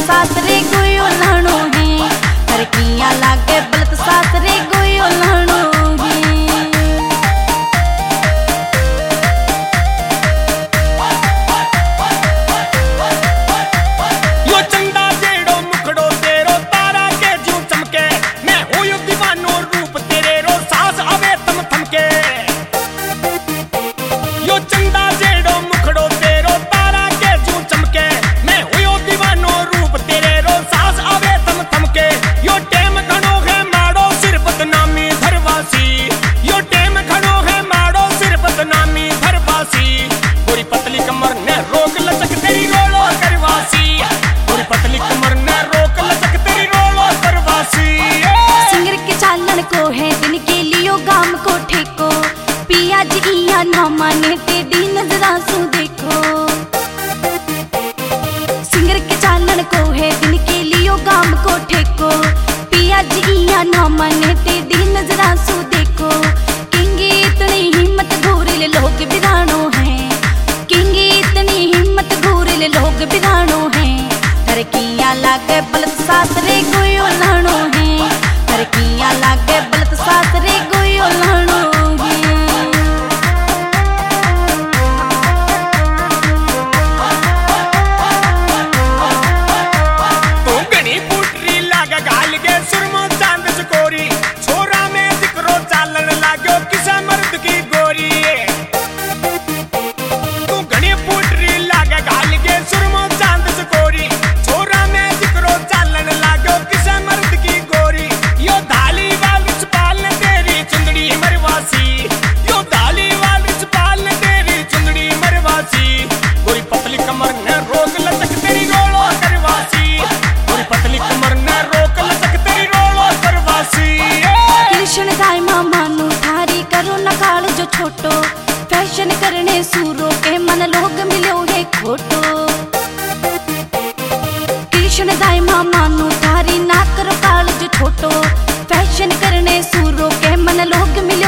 सासरे कोई ओलाणो है, हर किया लागे बलत सासरे कोई ओलाणो है। यो चंदा जेड़ो मुखड़ो तेरो तारा के जू चमके, मैं होयो दीवानो रूप तेरे रो सास आवे तम थमके। यो चंदा जेड़ो मुखड़ो तेरो तारा के जू चमके, मैं होयो दीवानो रूप तेरे रो सास आवे तम थमके। यो टेम घणो है माड़ो सिर बदनामी धरवासी, यो टेम घणो है माड़ो सिर बदनामी धरवासी। पूरी पतली कमर ने रोक लचक तेरी रोलो करवासी, पूरी पतली कमर ने रोक लचक तेरी रोलो करवासी। सिंगर के चालन को है दिन के लियो गाम को ठेको, पिया जिया ना माने तेरी नजरा सु देखो। सिंगर के चालन को है दिन के लियो गाम को ठेको, पिया जिया ना माने तेरी नजरा सु देखो। किंगी इतनी हिम्मत घूरिल लोग बिरानो है, किंगी इतनी हिम्मत घूरिल लोग बिरानो है। हर किया लागे बलत सासरे कोई ओलाणो है, हर किया लागे बलत सासरे कोई ओलाणो है। तू घनी पुटरी लागे गाल के सुरमो चांद चकोरी, छोरा में जिक्रो चालन लाग्यो किसे मर्द की गोरी। तू घनी पुटरी लागे गाल के सुरमो चांद चकोरी, छोरा में जिक्रो चालन लाग्यो किसे मर्द की गोरी। यो धाली वाल चपाल ने तेरी चुंदड़ी मरवासी, यो धाली वाल चपाल ने तेरी चुंदड़ी मरवासी। पूरी पतली कमर ने रोक लचक तेरी रोलो करवासी, पूरी पतली कमर ने रोक लचक तेरी रोलो करवासी। कृष्ण दाई मामा नु थारी करो न काल जो छोटो, फैशन करने सूरो के मन लोग मिलो है खोटो। कृष्ण दाई मामा नु थारी ना करो काल जो छोटो, फैशन करने सूरो के मन लोग मिलो